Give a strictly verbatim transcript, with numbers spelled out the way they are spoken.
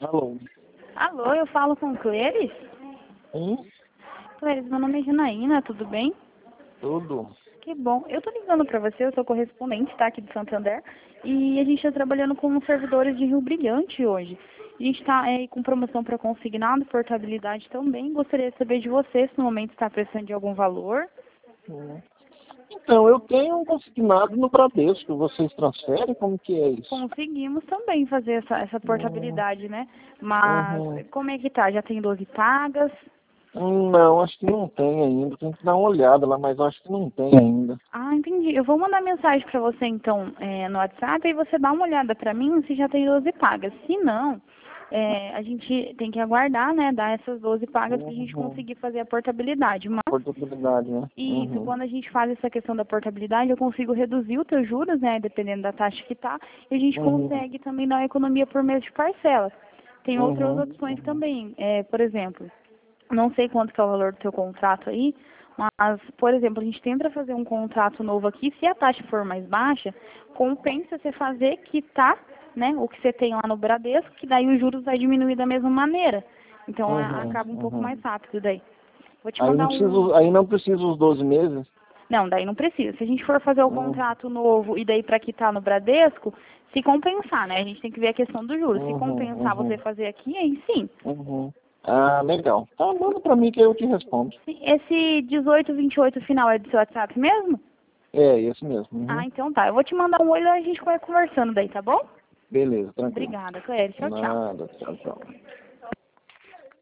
Alô? Alô, eu falo com o Cleres? Hum? Cleres, meu nome é Janaína, tudo bem? Tudo. Que bom. Eu tô ligando pra você, eu sou correspondente, tá, aqui de Santander, e a gente tá trabalhando com servidores de Rio Brilhante hoje. A gente tá é, com promoção para consignado, portabilidade também. Gostaria de saber de você se no momento está precisando de algum valor. Hum. Então, eu tenho um consignado no Bradesco. Vocês transferem? Como que é isso? Conseguimos também fazer essa, essa Hum. portabilidade, né? Mas Uhum. como é que tá? Já tem doze pagas? Hum, Não, acho que não tem ainda. Tem que dar uma olhada lá, mas acho que não tem ainda. Ah, entendi. Eu vou mandar mensagem para você, então, é, no WhatsApp, e você dá uma olhada para mim se já tem doze pagas. Se não, é, a gente tem que aguardar, né, dar essas doze pagas para a gente Uhum. conseguir fazer a portabilidade. Mas, Portabilidade, né? isso, Uhum. quando a gente faz essa questão da portabilidade, eu consigo reduzir os teus juros, né, dependendo da taxa que tá, e a gente Uhum. consegue também dar uma economia por mês de parcela. Tem outras Uhum. opções Uhum. também, é, por exemplo, não sei quanto que é o valor do seu contrato aí, mas, por exemplo, a gente tenta fazer um contrato novo aqui, se a taxa for mais baixa, compensa você fazer, quitar, né, o que você tem lá no Bradesco, que daí os juros vai diminuir da mesma maneira. Então, a- Uhum. acaba um pouco Uhum. mais rápido daí. Vou te Aí não mandar um... preciso, aí não preciso os doze meses? Não, daí não precisa. Se a gente for fazer o Uhum. contrato novo e daí para quitar no Bradesco, se compensar, né? A gente tem que ver a questão do juros. Se Uhum. compensar você Uhum. fazer aqui, aí sim. Uhum. Ah, legal. Tá, manda pra mim que eu te respondo. Sim, esse dezoito vinte e oito final é do seu WhatsApp mesmo? É, esse mesmo. Ah, Uhum. então tá. Eu vou te mandar um oi e a gente vai conversando daí, tá bom? Beleza, tranquilo. Obrigada, Cléria. Tchau, tchau. Nada, tchau, tchau.